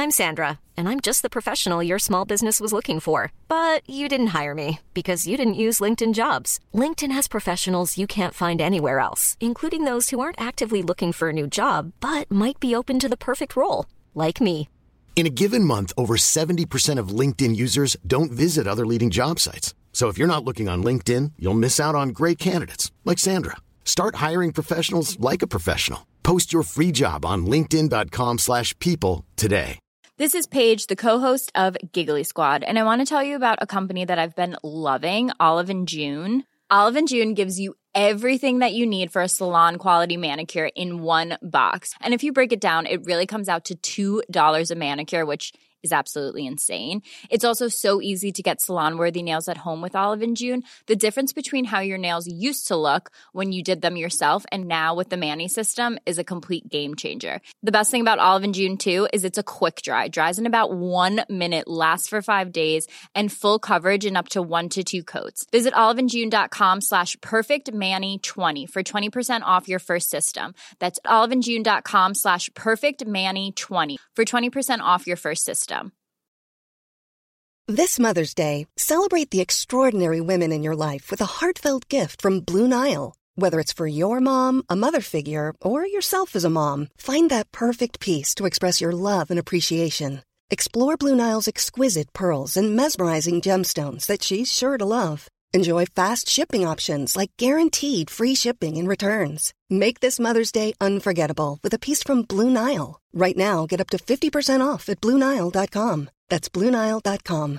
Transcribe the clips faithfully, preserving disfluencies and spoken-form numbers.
I'm Sandra, and I'm just the professional your small business was looking for. But you didn't hire me because you didn't use LinkedIn Jobs. LinkedIn has professionals you can't find anywhere else, including those who aren't actively looking for a new job, but might be open to the perfect role, like me. In a given month, over seventy percent of LinkedIn users don't visit other leading job sites. So if you're not looking on LinkedIn, you'll miss out on great candidates like Sandra. Start hiring professionals like a professional. Post your free job on linkedin.com slash people today. This is Paige, the co-host of Giggly Squad, and I want to tell you about a company that I've been loving, Olive and June. Olive and June gives you everything that you need for a salon-quality manicure in one box. And if you break it down, it really comes out to two dollars a manicure, which is absolutely insane. It's also so easy to get salon-worthy nails at home with Olive and June. The difference between how your nails used to look when you did them yourself and now with the Mani system is a complete game changer. The best thing about Olive and June, too, is it's a quick dry. Dries in about one minute, lasts for five days, and full coverage in up to one to two coats. Visit oliveandjune.com slash perfectmani20 for twenty percent off your first system. That's oliveandjune.com slash perfectmani20 for twenty percent off your first system. This Mother's Day, celebrate the extraordinary women in your life with a heartfelt gift from Blue Nile. Whether it's for your mom, a mother figure, or yourself as a mom, find that perfect piece to express your love and appreciation. Explore Blue Nile's exquisite pearls and mesmerizing gemstones that she's sure to love. Enjoy fast shipping options like guaranteed free shipping and returns. Make this Mother's Day unforgettable with a piece from Blue Nile. Right now, get up to fifty percent off at blue nile dot com. That's blue nile dot com.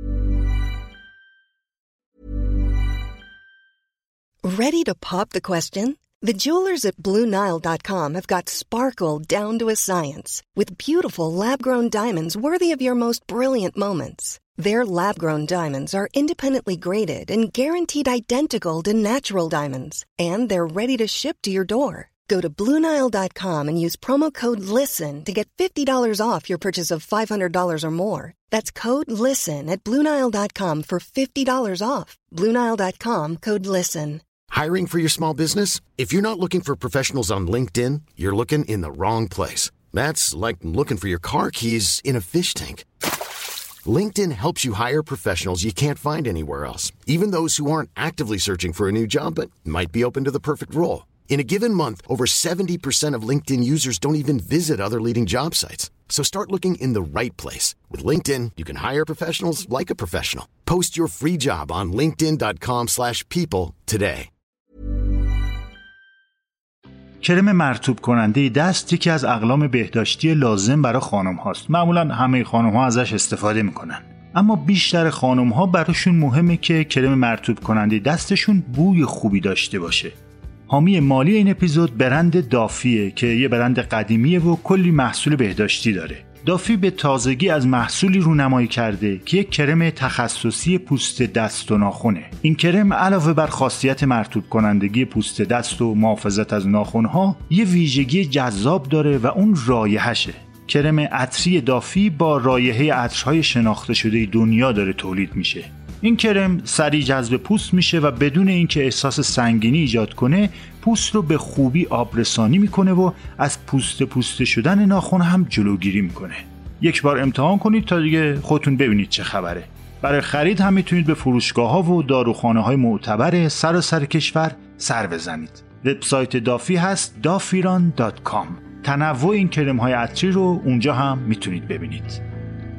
Ready to pop the question? The jewelers at blue nile dot com have got sparkle down to a science with beautiful lab-grown diamonds worthy of your most brilliant moments. Their lab-grown diamonds are independently graded and guaranteed identical to natural diamonds, and they're ready to ship to your door. Go to blue nile dot com and use promo code LISTEN to get fifty dollars off your purchase of five hundred dollars or more. That's code LISTEN at blue nile dot com for fifty dollars off. blue nile dot com, code LISTEN. Hiring for your small business? If you're not looking for professionals on LinkedIn, you're looking in the wrong place. That's like looking for your car keys in a fish tank. LinkedIn helps you hire professionals you can't find anywhere else, even those who aren't actively searching for a new job but might be open to the perfect role. In a given month, over seventy percent of LinkedIn users don't even visit other leading job sites. So start looking in the right place. With LinkedIn, you can hire professionals like a professional. Post your free job on linkedin.com slash people today. کرم مرطوب کننده دست یکی از اقلام بهداشتی لازم برای خانم هاست. معمولا همه خانم ها ازش استفاده میکنن. اما بیشتر خانم ها براشون مهمه که کرم مرطوب کننده دستشون بوی خوبی داشته باشه. حامی مالی این اپیزود برند دافیه که یه برند قدیمیه و کلی محصول بهداشتی داره. دافی به تازگی از محصولی رونمایی کرده که یک کرم تخصصی پوست دست و ناخنه. این کرم علاوه بر خاصیت مرطوب کنندگی پوست دست و محافظت از ناخن‌ها، یه ویژگی جذاب داره و اون رایحه‌شه. کرم عطری دافی با رایحه عطرهای شناخته شده دنیا داره تولید میشه. این کرم سریع جذب پوست میشه و بدون اینکه احساس سنگینی ایجاد کنه، پوست رو به خوبی آبرسانی میکنه و از پوست پوست شدن ناخن هم جلوگیری میکنه. یک بار امتحان کنید تا دیگه خودتون ببینید چه خبره. برای خرید هم میتونید به فروشگاه‌ها و داروخانه‌های معتبر سراسر کشور سر بزنید. وبسایت دافی هست دافیران دات کام. تنوع این کرم‌های عطری رو اونجا هم میتونید ببینید.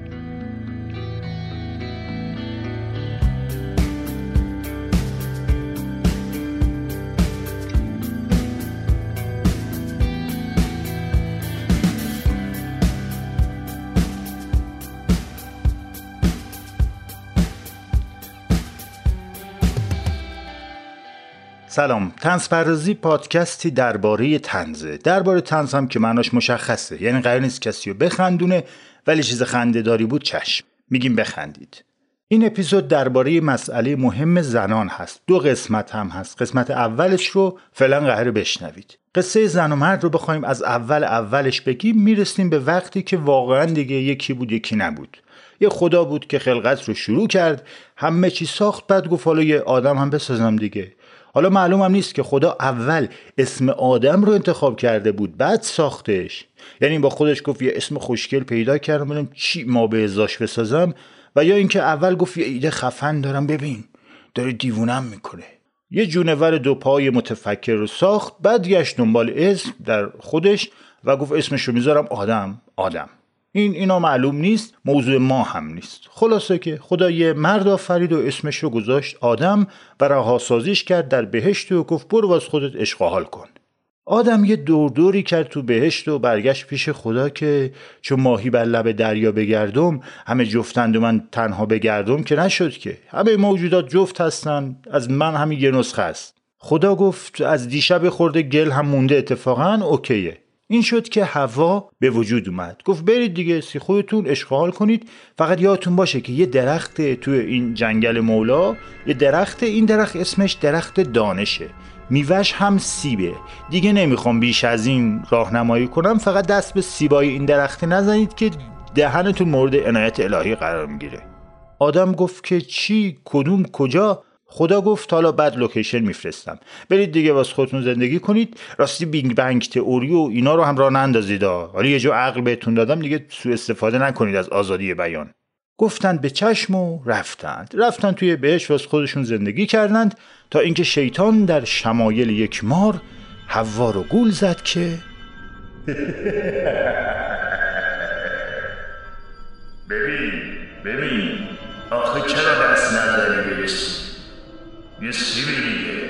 سلام، طنز پردازی پادکستی درباره طنزه. درباره طنز هم که معناش مشخصه، یعنی قرار نیست کسی رو بخندونه، ولی چیز خنده‌داری بود چشم، میگیم بخندید. این اپیزود درباره مسئله مهم زنان هست. دو قسمت هم هست. قسمت اولش رو فعلا قراره بشنوید. قصه زن و مرد رو بخوایم از اول اولش بگیم، میرسیم به وقتی که واقعا دیگه یکی بود یکی نبود. یه خدا بود که خلقت رو شروع کرد، همه چی ساخت، بعد گفت حالا یه آدم هم بسازم دیگه. حالا معلوم هم نیست که خدا اول اسم آدم رو انتخاب کرده بود بعد ساختش، یعنی با خودش گفت یه اسم خوشگل پیدا کردم ببینم چی ما به ازاش بسازم، و یا اینکه اول گفت یه ایده خفن دارم ببین داره دیوونم میکنه، یه جونور دو پای متفکر رو ساخت، بعد گشت دنبال اسم در خودش و گفت اسمش رو میذارم آدم. آدم این اینا معلوم نیست، موضوع ما هم نیست. خلاصه که خدا یه مرد آفرید و اسمش رو گذاشت آدم و رهاسازیش کرد در بهشت و گفت برو واس خودت عشق و حال کن. آدم یه دور دوری کرد تو بهشت و برگشت پیش خدا که چون ماهی بر لب دریا بگردم همه جفتند و من تنها بگردم که نشد، که همه موجودات جفت هستن، از من همین یه نسخه است. خدا گفت از دیشب خورده گل هم مونده، اتفاقا اوکیه. این شد که حوا به وجود اومد. گفت برید دیگه سی خودتون اشغال کنید، فقط یادتون باشه که یه درخت توی این جنگل مولا، یه درخت، این درخت اسمش درخت دانشه، میوهش هم سیبه. دیگه نمیخوام بیش از این راهنمایی کنم، فقط دست به سیبای این درخت نزنید که دهنتون مورد عنایت الهی قرار میگیره. آدم گفت که چی؟ کدوم؟ کجا؟ خدا گفت حالا بعد لوکیشن میفرستم، برید دیگه واسه خودتون زندگی کنید. راستی بینگ بنگ تئوری و اینا رو هم راه نندازید، حالا یه جو عقل بهتون دادم دیگه سوء استفاده نکنید از آزادی بیان. گفتند به چشم و رفتند رفتند توی بهشت واسه خودشون زندگی کردند تا اینکه شیطان در شمایل یک مار حوا رو گول زد که ببین ببین آخه چرا دست نداری برسی؟ یه سیبی دیگه.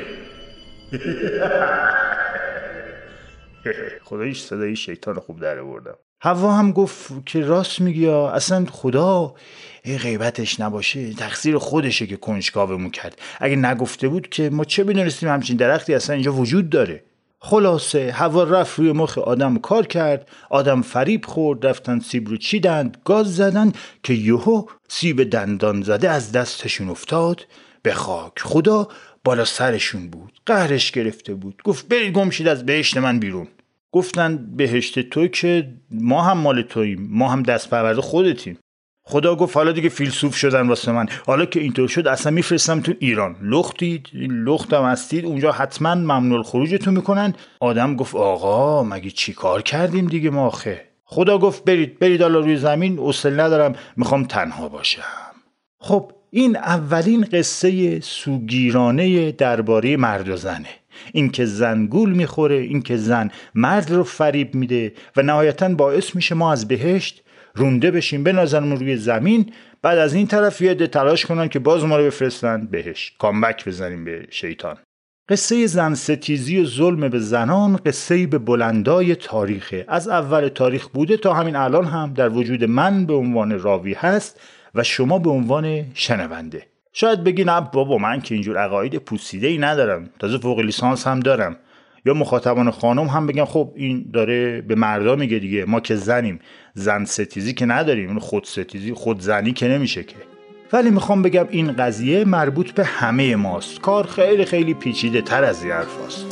خداییش صدای شیطان خوب در آوردم. حوا هم گفت که راست میگی، اصلا خدا غیبتش نباشه تقصیر خودشه که کنجکاومون کرد، اگه نگفته بود که ما چه بدونستیم همچین درختی اصلا اینجا وجود داره. خلاصه حوا رفت روی مخ آدم کار کرد، آدم فریب خورد، رفتن سیب رو چیدند، گاز زدن که یهو سیب دندان زده از دستشون افتاد به خاک. خدا بالا سرشون بود، قهرش گرفته بود، گفت برید گم شید از بهشت من بیرون. گفتن بهشت تو که ما هم مال توییم، ما هم دست پرورده خودتیم. خدا گفت حالا دیگه فیلسوف شدن واسه من، حالا که اینطور شد اصلا میفرستم تو ایران، لختید لختم هستید اونجا حتما ممنوع الخروجتون میکنن. آدم گفت آقا مگه چی کار کردیم دیگه ما آخه؟ خدا گفت برید برید حالا روی زمین، حوصله ندارم، میخوام تنها باشم. خب این اولین قصه سوگیرانه درباره مرد و زنه، این که زن گول میخوره، این که زن مرد رو فریب میده و نهایتاً باعث میشه ما از بهشت رونده بشیم، بنازنمون روی زمین، بعد از این طرف یه ده تلاش کنن که باز ما رو بفرستن بهشت، کامبک بزنیم به شیطان. قصه زن ستیزی و ظلم به زنان قصه‌ای به بلندای تاریخه، از اول تاریخ بوده تا همین الان هم در وجود من به عنوان راوی هست و شما به عنوان شنونده. شاید بگی نه بابا من که اینجور عقاید پوسیده‌ای ندارم، تازه فوق لیسانس هم دارم. یا مخاطبان خانم هم بگن خب این داره به مردا میگه دیگه، ما که زنیم، زن ستیزی که نداریم، اون خود ستیزی خود زنی که نمیشه که. ولی میخوام بگم این قضیه مربوط به همه ماست، کار خیلی خیلی پیچیده تر از این حرف هست.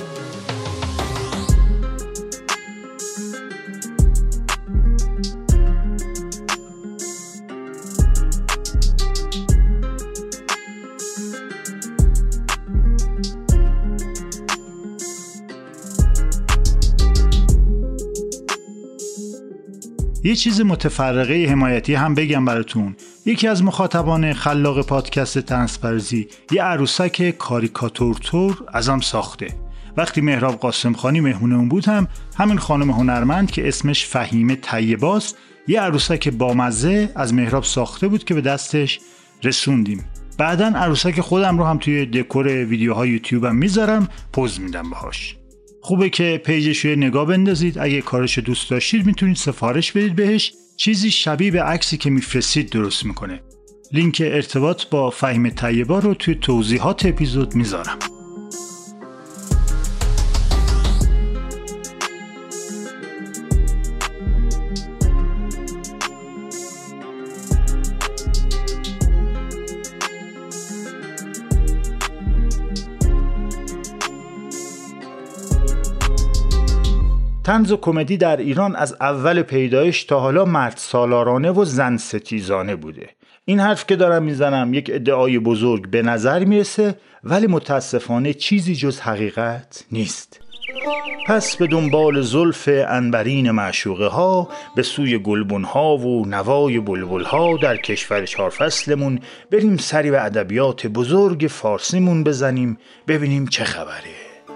یه چیز متفرقه حمایتی هم بگم براتون. یکی از مخاطبان خلاق پادکست طنزپرزی یه عروسک کاریکاتورتور ازم ساخته. وقتی مهراب قاسمخانی مهمون اون بود هم همین خانم هنرمند که اسمش فهیمه طیباست یه عروسک بامزه از مهراب ساخته بود که به دستش رسوندیم. بعداً عروسک خودم رو هم توی دکور ویدیوهای یوتیوبم میذارم، پوز میدم باهاش. خوبه که پیجش رو نگاه بندازید، اگه کارش دوست داشتید میتونید سفارش بدید بهش، چیزی شبیه به عکسی که میفرستید درست میکنه. لینک ارتباط با فهیمه طیبا رو توی توضیحات اپیزود میذارم. طنز و کمدی در ایران از اول پیدایش تا حالا مرد سالارانه و زن ستیزانه بوده. این حرف که دارم میزنم یک ادعای بزرگ به نظر میرسه، ولی متاسفانه چیزی جز حقیقت نیست. پس به دنبال زلف عنبرین معشوقه ها به سوی گلبن ها و نوای بلبل ها در کشور چهار فصلمون بریم سری به ادبیات بزرگ فارسیمون بزنیم، ببینیم چه خبره.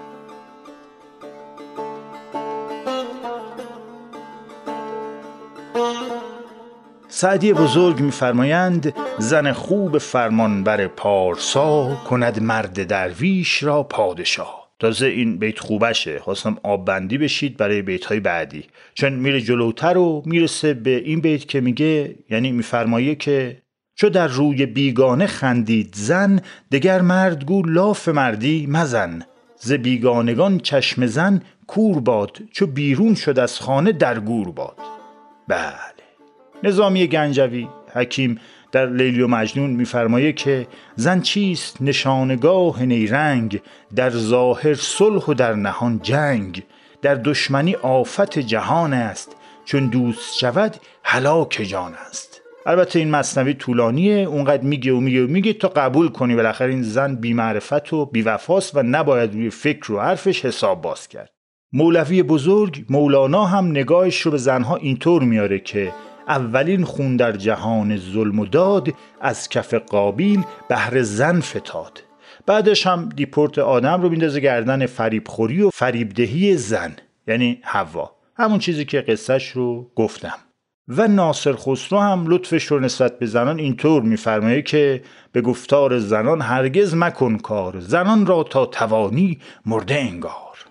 سعدی بزرگ می‌فرمایند زن خوب فرمانبر پارسا کند مرد درویش را پادشاه. تازه این بیت خوبشه، خواستم آب بندی بشید برای بیت‌های بعدی، چون میره جلوتر و میرسه به این بیت که میگه، یعنی میفرمایه که چو در روی بیگانه خندید زن، دگر مرد گو لاف مردی مزن. ز بیگانگان چشم زن کور باد، چو بیرون شد از خانه در گور باد. بله، نظامی گنجوی حکیم در لیلی و مجنون میفرمایه که زن چیست نشانگاه نیرنگ، در ظاهر صلح و در نهان جنگ. در دشمنی آفت جهان است، چون دوست شود هلاک جان است. البته این مثنوی طولانیه، اونقدر میگه و میگه و میگه تا قبول کنی بالاخره این زن بی معرفت و بی وفاست و نباید روی فکر و حرفش حساب باز کرد. مولوی بزرگ مولانا هم نگاهش رو به زنها اینطور میاره که اولین خون در جهان ظلم و داد، از کف قابیل بهر زن فتاد. بعدش هم دیپورت آدم رو بیندازه گردن فریبخوری و فریبدهی زن، یعنی حوا، همون چیزی که قصهش رو گفتم. و ناصر خسرو هم لطفش رو نسبت به زنان اینطور میفرمایه که به گفتار زنان هرگز مکن کار، زنان را تا توانی مرده انگار.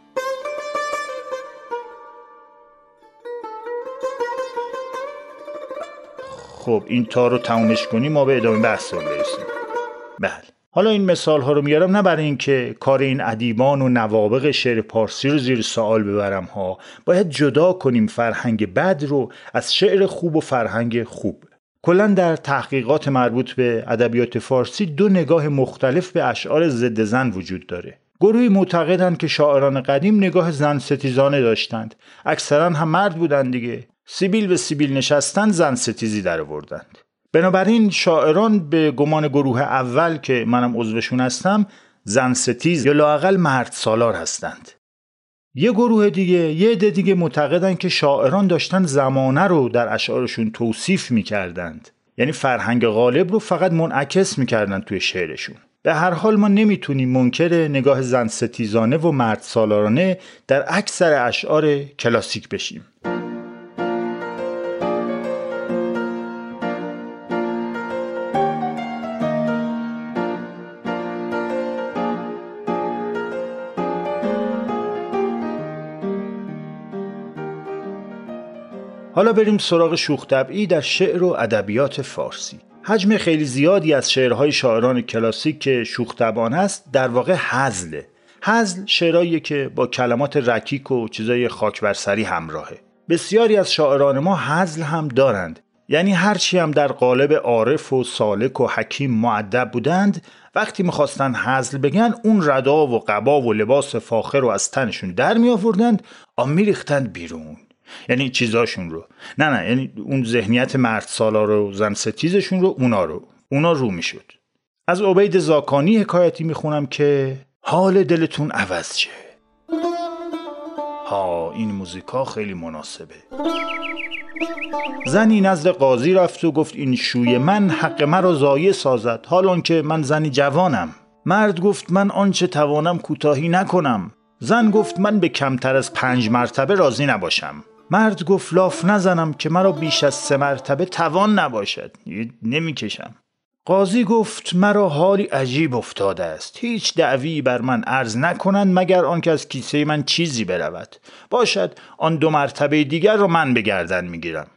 خب این تا رو تمومش کنیم ما به ادامه بحثمون برسیم. بله، حالا این مثال ها رو میارم نه برای این که کار این ادیبان و نوابغ شعر پارسی رو زیر سوال ببرم ها. باید جدا کنیم فرهنگ بد رو از شعر خوب و فرهنگ خوب. کلاً در تحقیقات مربوط به ادبیات فارسی دو نگاه مختلف به اشعار ضد زن وجود داره. گروهی معتقدند که شاعران قدیم نگاه زن ستیزانه داشتند، اکثرا هم مرد بودند دیگه. سیبیل به سیبیل نشستن زن ستیزی در آوردند. بنابراین شاعران به گمان گروه اول که منم عضوشون هستم زن ستیز یا لااقل مرد سالار هستند. یه گروه دیگه، یه عده دیگه معتقدن که شاعران داشتن زمانه رو در اشعارشون توصیف می‌کردند، یعنی فرهنگ غالب رو فقط منعکس می‌کردن توی شعرشون. به هر حال ما نمیتونیم منکر نگاه زن ستیزانه و مرد سالارانه در اکثر اشعار کلاسیک بشیم. حالا بریم سراغ شوخ طبعی در شعر و ادبیات فارسی. حجم خیلی زیادی از شعرهای شاعران کلاسیک که شوخ طبعانه است در واقع هزله. هزل شعرهاییه که با کلمات رکیک و چیزای خاک بر سری همراهه. بسیاری از شاعران ما هزل هم دارند، یعنی هرچی هم در قالب عارف و سالک و حکیم مؤدب بودند، وقتی میخواستن هزل بگن اون ردا و قبا و لباس فاخر رو از تنشون در می آوردند و میریختند بیرون، یعنی چیزاشون رو. نه نه یعنی اون ذهنیت مرد سالار و زن ستیزشون رو اونا رو اونا رو میشد. از عبید زاکانی حکایتی میخونم که حال دلتون عوض شه. ها این موزیکا خیلی مناسبه. زنی نزد قاضی رفت و گفت این شوی من حق مرا ضایع سازد، حال آن که من زنی جوانم. مرد گفت من آنچه توانم کوتاهی نکنم. زن گفت من به کمتر از پنج مرتبه راضی نباشم. مرد گفت لاف نزنم که مرا بیش از سه مرتبه توان نباشد، نمیکشم. قاضی گفت مرا حالی عجیب افتاده است، هیچ دعوی بر من عرض نکنند مگر آنکه از کیسه من چیزی برود، باشد آن دو مرتبه دیگر رو من به گردن میگیرم.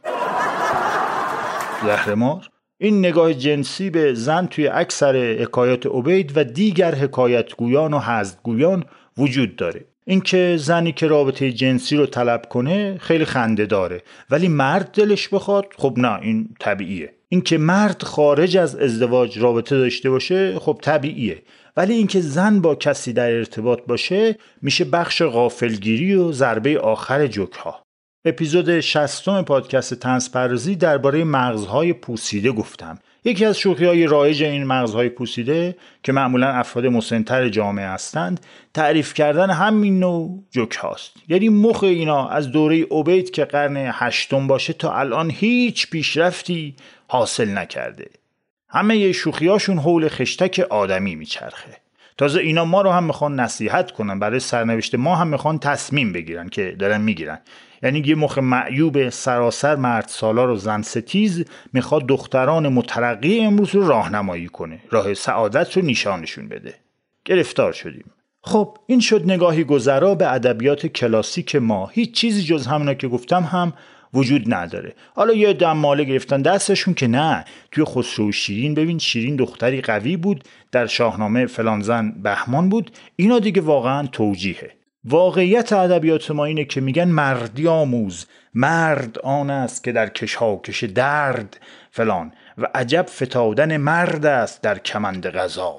زهرمار این نگاه جنسی به زن توی اکثر حکایات عبید و دیگر حکایتگویان و حزدگویان وجود داره. اینکه زنی که رابطه جنسی رو طلب کنه خیلی خنده داره، ولی مرد دلش بخواد خب نه، این طبیعیه. اینکه مرد خارج از ازدواج رابطه داشته باشه خب طبیعیه، ولی اینکه زن با کسی در ارتباط باشه میشه بخش غافلگیری و ضربه آخر جوک‌ها. اپیزود شصتم پادکست طنز پردازی درباره مغزهای پوسیده گفتم یکی از شوخی‌های رایج این مغزهای پوسیده که معمولاً افراد مسن‌تر جامعه هستند، تعریف کردن همین نوع جوک هاست. یعنی مخ اینا از دوره عبید که قرن هشتم باشه تا الان هیچ پیشرفتی حاصل نکرده. همه ی شوخی‌هاشون حول خشتک آدمی میچرخه. تازه اینا ما رو هم میخوان نصیحت کنن، برای سرنوشت ما هم میخوان تصمیم بگیرن که دارن میگیرن. یعنی یه مخ معیوب سراسر مرد سالار و زن ستیز میخواد دختران مترقی امروز رو راهنمایی کنه، راه سعادت رو نشانشون بده. گرفتار شدیم. خب این شد نگاهی گذرا به ادبیات کلاسیک ما. هیچ چیزی جز همونا که گفتم هم وجود نداره. حالا یه دماله گرفتن دستشون که نه، توی خسرو و شیرین ببین، شیرین دختری قوی بود، در شاهنامه فلان زن بهمان بود. اینا دیگه واقعا توجیهه. واقعیت ادبیات ما اینه که میگن مردی آموز، مرد آن است که در کشها کش درد فلان، و عجب فتادن مرد است در کمند غزال.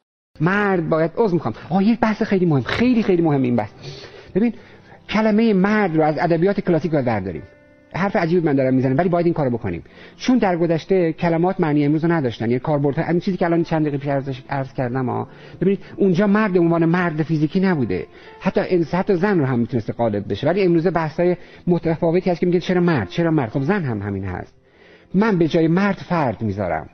مرد باید عذر میخوام آه یک بحث خیلی مهم، خیلی خیلی مهم این بحث. ببین کلمه مرد رو از ادبیات کلاسیک باید برداریم. حرف عجیبی من دارم میزنم ولی باید این کارو بکنیم، چون در گذشته کلمات معنی امروز رو نداشتن. یعنی کاربردها همین چیزی که الان چند دقیقه پیش عرض عرض کردم ها، ببینید اونجا مرد به عنوان مرد فیزیکی نبوده، حتی حتی زن رو هم میتونسته غالب بشه. ولی امروز بحثای متفاوتی هست که میگه چرا مرد چرا مرد، خب زن هم همین هست. من به جای مرد فرد میذارم.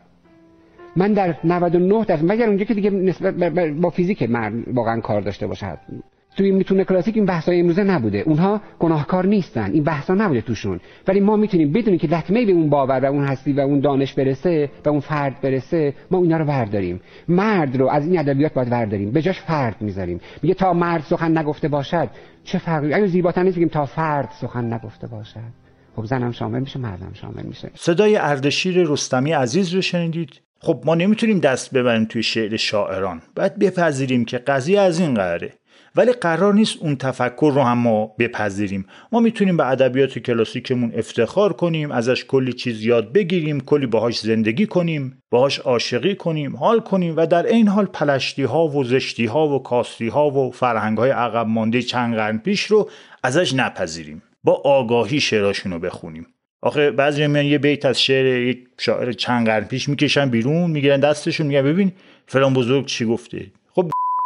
من در نود و نه درصد مگر اونجا که دیگه نسبت با فیزیک مرد واقعا کار داشته باشه. توی میتونه کلاسیک این بحثای امروزه نبوده، اونها گناهکار نیستن، این بحثا نبوده توشون. ولی ما میتونیم بدونیم که لطمه به اون باور و اون هستی و اون دانش برسه و اون فرد برسه، ما اینا رو برداریم. مرد رو از این ادبیات باید برداریم، به جاش فرد میذاریم. میگه تا مرد سخن نگفته باشد چه فرقی؟ اگه زیباتر نیست بگیم تا فرد سخن نگفته باشد، خب زنم شامل میشه، مردم شامل میشه. صدای اردشیر رستمی عزیز رو شنیدید. خب ما نمیتونیم دست ببریم توی شعر شاعران، باید بپذیریم که قضیه از این قراره. ولی قرار نیست اون تفکر رو هم ما بپذیریم. ما میتونیم به ادبیات کلاسیکمون افتخار کنیم، ازش کلی چیز یاد بگیریم، کلی باهاش زندگی کنیم، باهاش عاشقی کنیم، حال کنیم و در این حال پلشتی ها و زشتی ها و کاستی ها و فرهنگ های عقب مانده چند قرن پیش رو ازش نپذیریم، با آگاهی شعراشون رو بخونیم. آخه بعضی میان یه بیت از شعر یک شاعر چند قرن پیش میکشن بیرون، میگیرن دستشون، میگن ببین فلان بزرگ چی گفته. خب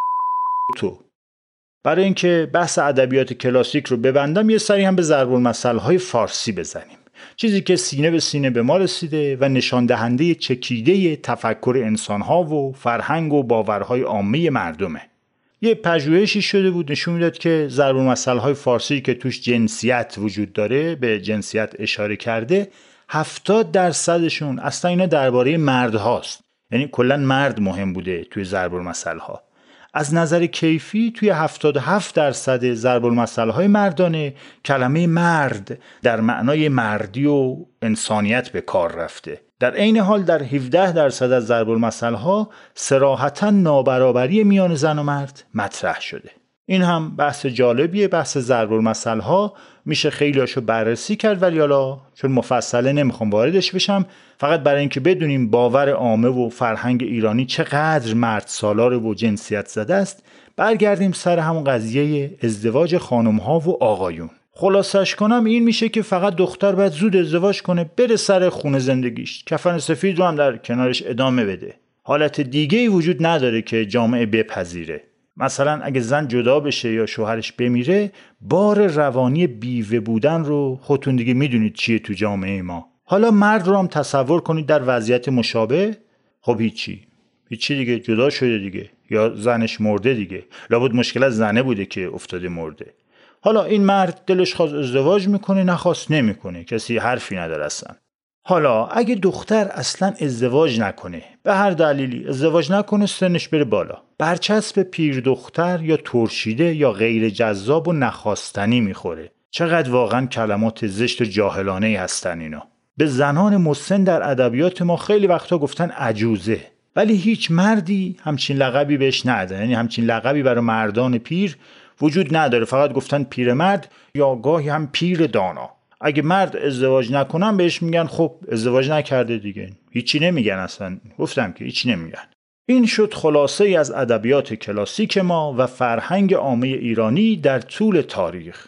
تو برای اینکه بحث ادبیات کلاسیک رو ببندم، یه سری هم به ضرب المثل های فارسی بزنیم، چیزی که سینه به سینه به ما رسیده و نشان دهنده چکیده تفکر انسان ها و فرهنگ و باورهای عامه مردمه. یه پژوهشی شده بود نشون میداد که ضرب المثل های فارسی که توش جنسیت وجود داره، به جنسیت اشاره کرده، هفتاد درصدشون اصلا اینا درباره مرد هاست. یعنی کلا مرد مهم بوده توی ضرب المثل ها. از نظر کیفی توی هفتاد و هفت درصد ضرب المثل های مردانه کلمه مرد در معنای مردی و انسانیت به کار رفته. در عین حال در هفده درصد از ضرب المثل ها صراحتاً نابرابری میان زن و مرد مطرح شده. این هم بحث جالبیه. بحث ضرب المثل ها میشه خیلیاشو بررسی کرد، ولی حالا چون مفصله نمیخوام واردش بشم، فقط برای اینکه بدونیم باور عامه و فرهنگ ایرانی چقدر مرد سالار و جنسیت زده است، برگردیم سر همون قضیه ازدواج خانم ها و آقایون. خلاصش کنم این میشه که فقط دختر باید زود ازدواج کنه، بره سر خونه زندگیش، کفن سفید رو هم در کنارش ادامه بده. حالت دیگه‌ای وجود نداره که جامعه بپذیره. مثلا اگه زن جدا بشه یا شوهرش بمیره، بار روانی بیوه بودن رو خودتون دیگه میدونید چیه تو جامعه ما. حالا مرد رو هم تصور کنید در وضعیت مشابه. خب هیچی هیچی دیگه، جدا شده دیگه، یا زنش مرده دیگه، لابد مشکل از زنه بوده که افتاده مرده. حالا این مرد دلش خواست ازدواج میکنه، نخواست نمیکنه، کسی حرفی نداره اصلا. حالا اگه دختر اصلا ازدواج نکنه، به هر دلیلی ازدواج نکنه، سنش بره بالا، برچسب پیر دختر یا ترشیده یا غیر جذاب و نخواستنی میخوره. چقدر واقعا کلمات زشت و جاهلانه هستن اینا. به زنان مسن در ادبیات ما خیلی وقتا گفتن عجوزه، ولی هیچ مردی همچین لقبی بهش نداره. یعنی همچین لقبی برای مردان پیر وجود نداره، فقط گفتن پیرمرد یا گاهی هم پیر دانا. اگه مرد ازدواج نکنن بهش میگن خب ازدواج نکرده دیگه، هیچی نمیگن، اصلا گفتم که هیچی نمیگن. این شد خلاصه ای از ادبیات کلاسیک ما و فرهنگ عامه ایرانی در طول تاریخ.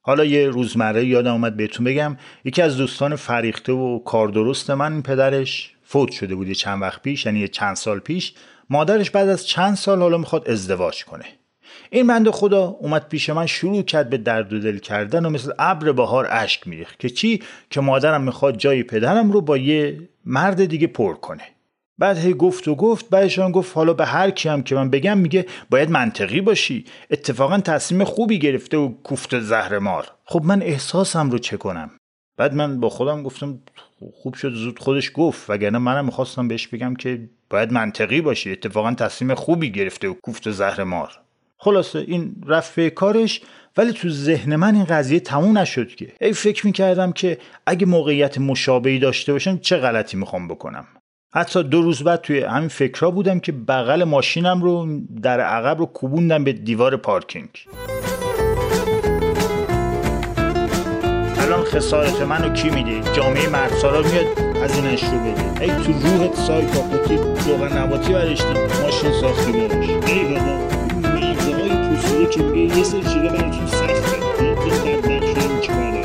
حالا یه روزمره یادم اومد بهتون بگم، یکی از دوستان فریخته و کاردرست من، پدرش فوت شده بود چند وقت پیش، یعنی چند سال پیش. مادرش بعد از چند سال حالا میخواد ازدواج کنه. این بنده خدا اومد پیش من، شروع کرد به درد و دل کردن و مثل ابر بهار اشک میریخت که چی؟ که مادرم میخواد جای پدرم رو با یه مرد دیگه پر کنه. بعد هی گفت و گفت، بعدشان گفت حالا به هر کی هم که من بگم میگه باید منطقی باشی، اتفاقا تصمیم خوبی گرفته و کوفت زهرمار. خب من احساسم رو چه کنم؟ بعد من با خودم گفتم خوب شد زود خودش گفت، وگرنه منم میخواستم بهش بگم که باید منطقی باشی، اتفاقا تصمیم خوبی گرفته و کوفت زهرمار. خلاصه این رفت به کارش، ولی تو ذهن من این قضیه تموم نشد که ای فکر میکردم که اگه موقعیت مشابهی داشته باشم چه غلطی میخوام بکنم. حتی دو روز بعد توی همین فکرها بودم که بغل ماشینم رو در عقب رو کوبوندم به دیوار پارکینگ. الان خسارت منو کی میده؟ جامعه مردسالار میاد از اینش رو بده. ای تو روحت سای کاپوتی روغن نباتی برشتی ماشین ساختی براش. ای بابا میزه های توسیه که میگه یه سر چیزا براتون سخت کرد این در نقشه چیکار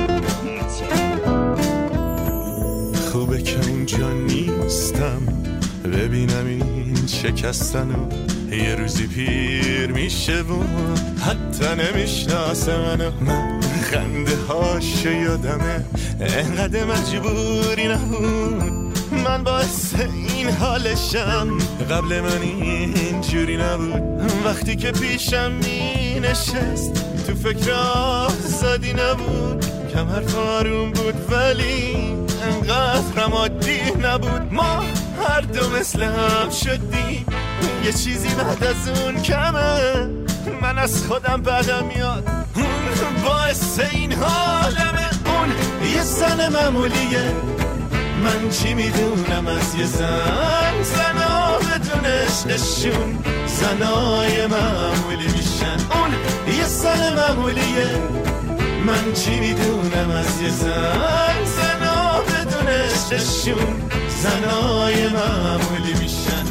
خوبه که اونجا نیستم ببینم این شکستنو یه روزی پیر میشه و حتی نمیشناسه منو. من خنده هاش یادمه انقدر مجبوری نبود، من باعث این حالشم، قبل من این جوری نبود. وقتی که پیشم می نشست تو فکر آزادی نبود، کمر فاروم بود ولی انقدر عادی نبود. ما هر دو مثل هم شدیم، یه چیزی بعد از اون کمه، من از خودم بدم میاد، اون باعث این حالمه. اون یه زن معمولیه، من چی میدونم از یه زن، زنا بدون عشقشون زنای معمولی میشن. اون یه زن معمولیه، من چی میدونم از یه زن، زنا بدون عشقشون زنای معمولی میشن.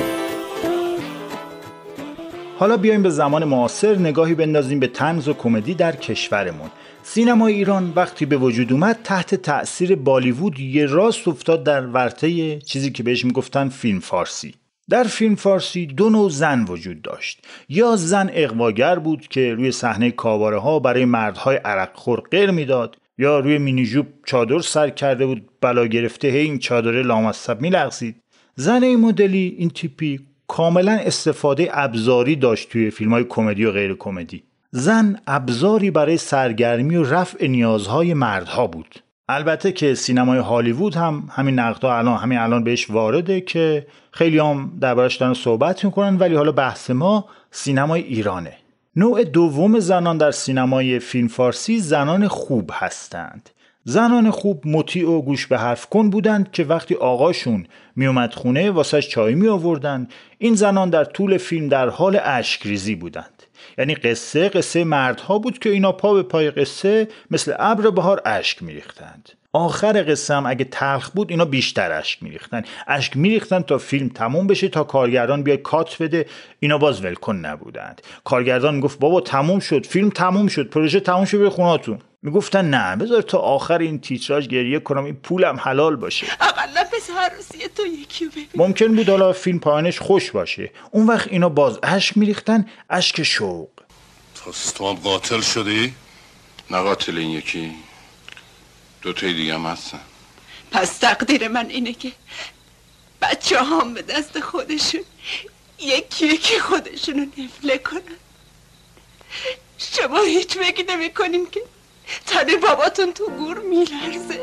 حالا بیایم به زمان معاصر نگاهی بندازیم به طنز و کمدی در کشورمون. سینمای ایران وقتی به وجود اومد تحت تأثیر بالیوود یه راست افتاد در ورطه چیزی که بهش میگفتن فیلم فارسی. در فیلم فارسی دو نوع زن وجود داشت. یا زن اغواگر بود که روی صحنه کاواره ها برای مردهای عرقخور قر میداد، یا روی مینی جوب چادر سر کرده بود بلا گرفته هی این چادر لامصب میلغزید. زن این مدلی، این تیپی، کاملا استفاده ابزاری داشت توی فیلم‌های کمدی و غیر کمدی. زن ابزاری برای سرگرمی و رفع نیازهای مردها بود. البته که سینمای هالیوود هم همین نقدها الان همین الان بهش وارده که خیلی هم دربارش دارن صحبت میکنن، ولی حالا بحث ما سینمای ایرانه. نوع دوم زنان در سینمای فیلم فارسی زنان خوب هستند. زنان خوب مطیع و گوش به حرف کن بودند که وقتی آقاشون می اومد خونه واسش چای می آوردند. این زنان در طول فیلم در حال اشک ریزی بودند. یعنی قصه قصه مردها بود که اینا پا به پای قصه مثل ابر بهار اشک می ریختند. آخر قصه هم اگه تلخ بود اینا بیشتر اشک می ریختند. اشک می ریختند تا فیلم تموم بشه، تا کارگردان بیاد کات بده. اینا باز ولکن نبودند. کارگردان میگفت بابا تموم شد، فیلم تموم شد، پروژه تموم شد، به خونه‌تون. میگفتن نه بذار تا آخر این تیتراژ گریه کنم، این پولم حلال باشه. اقلا پسر روسیه تو یکی ببین. ممکن بود حالا فیلم پایانش خوش باشه. اون وقت اینا باز اشک میریختن، اشک شوق. تو هم قاتل شدی؟ نه قاتل این یکی، دو تای دیگه هم هستن. پس تقدیر من اینه که بچه هم به دست خودشون یکی یکی خودشونو نفله کنن. شما هیچ فکر نمی کنین که تن باباتون تو گور میلرزه؟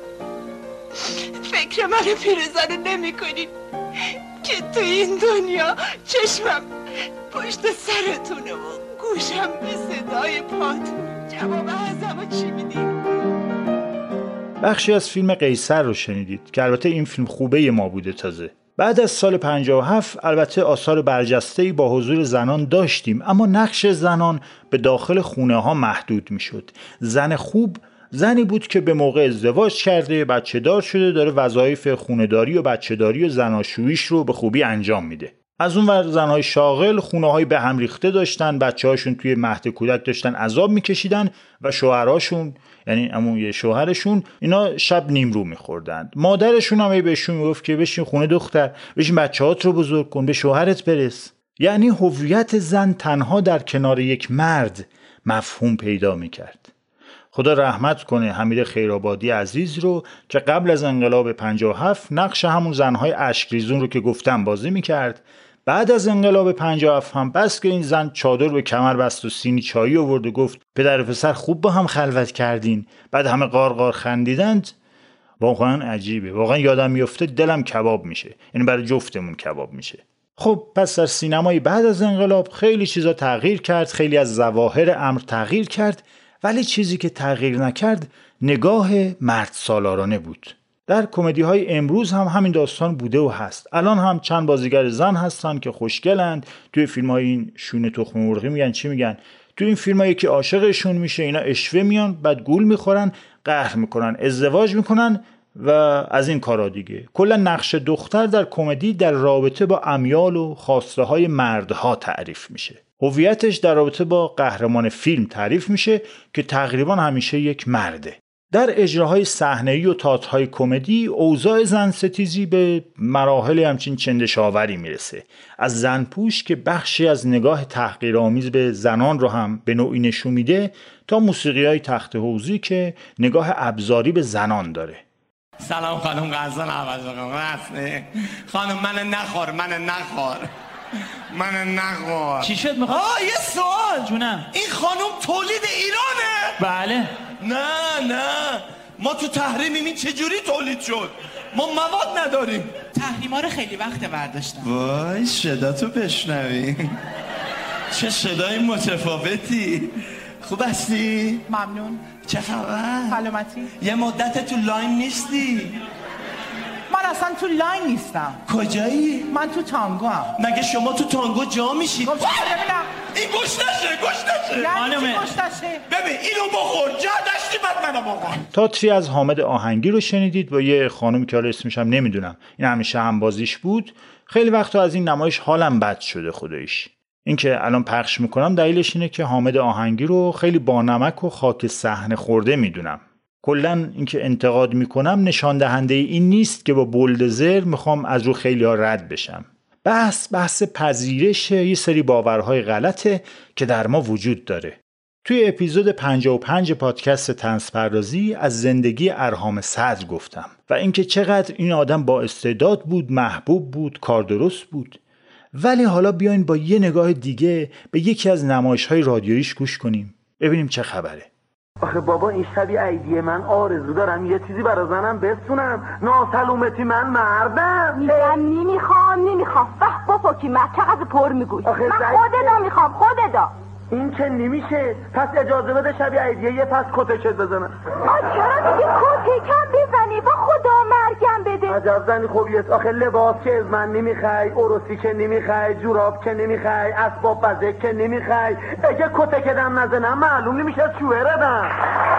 فکر من پیرزن نمی کنین که تو این دنیا چشمم پشت سرتونه و گوشم به صدای پاتون؟ جواب ازمو چی میدین؟ بخشی از فیلم قیصر رو شنیدید که البته این فیلم خوبه ما بوده. تازه بعد از سال پنجاه و هفت البته آثار برجسته‌ای با حضور زنان داشتیم، اما نقش زنان به داخل خونه ها محدود می شد. زن خوب زنی بود که به موقع ازدواج کرده، بچه دار شده، داره وظایف خونه‌داری و بچه‌داری و زناشوییش رو به خوبی انجام میده. از اون ور زنهای شاغل خونه‌های به هم ریخته داشتن، بچه‌هاشون توی مهد کودک داشتن عذاب می‌کشیدن و شوهراشون، یعنی همون یه شوهرشون، اینا شب نیمرو می‌خوردن. مادرشون هم بهشون میگفت که بشین خونه دختر، بشین بچه‌هات رو بزرگ کن، به شوهرت برس. یعنی هویت زن تنها در کنار یک مرد مفهوم پیدا می‌کرد. خدا رحمت کنه حمید خیرآبادی عزیز رو که قبل از انقلاب پنجاه و هفت نقش همون زنهای اشکریزون رو که گفتم بازی می‌کرد. بعد از انقلاب پنجاه و هفت هم بس که این زن چادر به کمر بست و سینی چایی آورد و گفت پدر و پسر خوب با هم خلوت کردین، بعد همه قار قار خندیدند. واقعا عجیبه، واقعا یادم میفته دلم کباب میشه، یعنی برای جفتمون کباب میشه. خب پس در سینمای بعد از انقلاب خیلی چیزا تغییر کرد، خیلی از ظواهر امر تغییر کرد، ولی چیزی که تغییر نکرد نگاه مرد سالارانه بود. در کمدی های امروز هم همین داستان بوده و هست. الان هم چند بازیگر زن هستن که خوشگلند. توی فیلم های این شونه تخم مرغی میگن چی میگن؟ توی این فیلم هایی که عاشقشون میشه اینا اشوه میان، بعد گول میخورن، قهر میکنن، ازدواج میکنن و از این کارا دیگه. کلا نقش دختر در کمدی در رابطه با امیال و خواسته های مردها تعریف میشه. هویتش در رابطه با قهرمان فیلم تعریف میشه که تقریبا همیشه یک مرده. در اجراهای صحنه‌ای و تئاترهای کمدی اوضاع زن ستیزی به مراحل همچین چندشاوری میرسه. از زنپوش که بخشی از نگاه تحقیرآمیز به زنان رو هم به نوعی نشون میده تا موسیقی‌های تخت حوزی که نگاه ابزاری به زنان داره. سلام خانم غزل عوض هستی؟ خانم من نخور من نخور من نخور. چی شد میخواد؟ آه یه سوال جونم. این خانم تولید ایرانه؟ بله. نه نه ما تو تحریمیم، این چجوری تولید شد؟ ما مواد نداریم. تحریما رو خیلی وقت برداشتم. وای صدا تو بشنوی چه صدای متفاوتی. خوب هستی؟ ممنون. چه خبر؟ سلامتی. یه مدت تو لاین نیستی؟ من اصلا تو لاین نیستم. کجایی؟ من تو تانگو هم. مگه شما تو تانگو جا میشی؟ خب ببینم این گوش نشه گوش نشه. یعنی چی گوش نشه؟ ببین اینو بخور، جا داشتی بعد منو بخور. تئاتری از حامد آهنگی رو شنیدید با یه خانمی که حالا اسمش هم نمیدونم، این همیشه هم بازیش بود. خیلی وقتا از این نمایش حالم بد شده خداییش. این که الان پخش میکنم دلیلش اینه که حامد آهنگی رو خیلی بانمک و خاک صحنه خورده میدونم. کلن این که انتقاد میکنم نشان دهنده این نیست که با بولدزر میخوام از رو خیلی ها رد بشم. بحث بحث پذیرش یه سری باورهای غلطه که در ما وجود داره. توی اپیزود پنجاه و پنج پادکست طنزپردازی از زندگی ارهام صدر گفتم و اینکه چقدر این آدم با استعداد بود، محبوب بود، کار درست بود. ولی حالا بیاین با یه نگاه دیگه به یکی از نمایش‌های رادیوییش گوش کنیم ببینیم چه خبره. آخه بابا این شبیه عیدیه، من آرزو دارم یه چیزی برای زنم بسونم. ناسلامتی من مردم. من نمیخوام نمیخوام وقت بابا که من چقدر پر میگوی. من خودت میخوام خودت. این که نمیشه، پس اجازه بده شبیه عیدیه یه پس کتکت بزنم. آ چرا دیگه کتکم بزنی؟ با خدا مرگم بده. عجب زنی خوبیست. آخه لباس که از من نمیخوای، اوروسی که نمیخوای، جوراب که نمیخوای، اسباب بزک که نمیخوای. اگه کتکدم نزنم معلوم نمیشه شوهردم.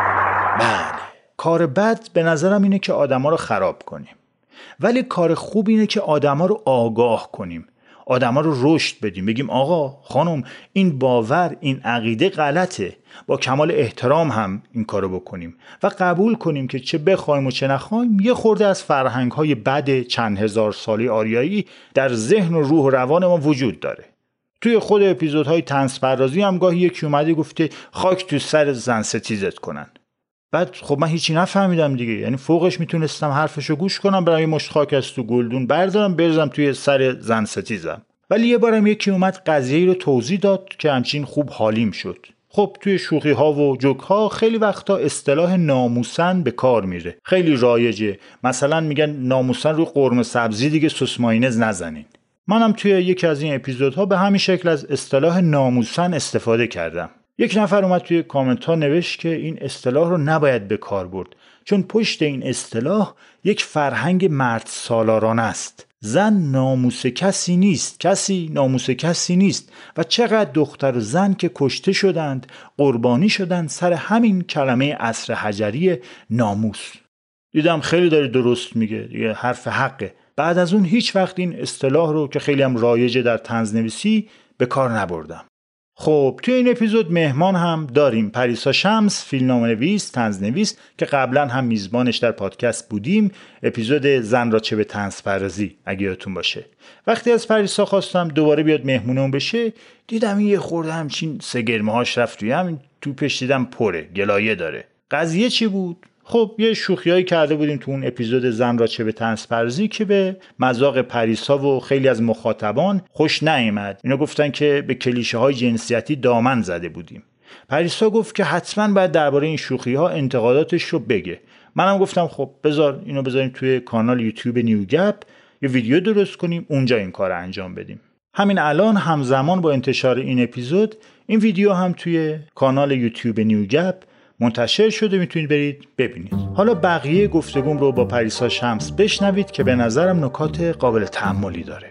بله، کار بد به نظرم اینه که آدما رو خراب کنیم، ولی کار خوب اینه که آدما رو آگاه کنیم، آدما رو رشد بدیم، بگیم آقا خانم این باور، این عقیده غلطه، با کمال احترام هم این کارو بکنیم و قبول کنیم که چه بخوایم و چه نخوایم یه خورده از فرهنگ‌های بد چند هزار سالی آریایی در ذهن و روح و روان ما وجود داره. توی خود اپیزودهای طنزپردازی هم گاهی یکی اومده گفته خاک تو سر زن ستیزت کنن. بعد خب من هیچی نفهمیدم دیگه، یعنی فوقش میتونستم حرفشو گوش کنم، برای مشت خاک از تو گلدون بردارم بریزم توی سر زن ستیزم. ولی یه بارم یکی اومد قضیه رو توضیح داد که همچین خوب حالیم شد. خب توی شوخی ها و جوک ها خیلی وقتا اصطلاح ناموسن به کار میره، خیلی رایجه. مثلا میگن ناموسن روی قرمه سبزی دیگه سس مایونز نزنین. منم توی یکی از این اپیزودها به همین شکل از اصطلاح ناموسن استفاده کردم. یک نفر اومد توی کامنت ها نوشت که این اصطلاح رو نباید به کار برد، چون پشت این اصطلاح یک فرهنگ مرد سالارانه است. زن ناموس کسی نیست، کسی ناموس کسی نیست و چقدر دختر و زن که کشته شدند، قربانی شدند سر همین کلمه عصر حجری ناموس. دیدم خیلی داره درست میگه، دیگه حرف حقه. بعد از اون هیچ وقت این اصطلاح رو که خیلی هم رایجه در طنزنویسی به کار نبردم. خب توی این اپیزود مهمان هم داریم، پریسا شمس، فیلمنامه‌نویس، طنزنویس که قبلا هم میزبانش در پادکست بودیم، اپیزود زن را چه به طنز پردازی اگه یادتون باشه. وقتی از پریسا خواستم دوباره بیاد مهمونم بشه، دیدم یه خورده همچین سگرمه هاش رفت توی همین توپش، دیدم پره، گلایه داره. قضیه چی بود؟ خب یه شوخیایی کرده بودیم تو اون اپیزود زن را چه به طنز پردازی که به مذاق پریسا و خیلی از مخاطبان خوش نیامد. اینا گفتن که به کلیشه های جنسیتی دامن زده بودیم. پریسا گفت که حتما باید درباره این شوخی ها انتقاداتش رو بگه. منم گفتم خب بذار اینو بذاریم توی کانال یوتیوب نیوگپ، یه ویدیو درست کنیم اونجا این کار انجام بدیم. همین الان همزمان با انتشار این اپیزود این ویدیو هم توی کانال یوتیوب نیوگپ منتشر شده، میتونید برید ببینید. حالا بقیه گفتگوم رو با پریسا شمس بشنوید که به نظرم نکات قابل تأملی داره.